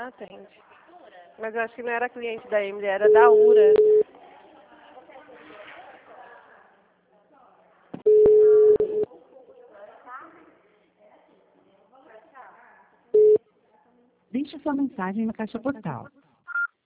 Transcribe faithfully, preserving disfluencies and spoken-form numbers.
não atende. Mas eu acho que não era cliente da Emily, era da Ura. Deixe sua mensagem na caixa postal.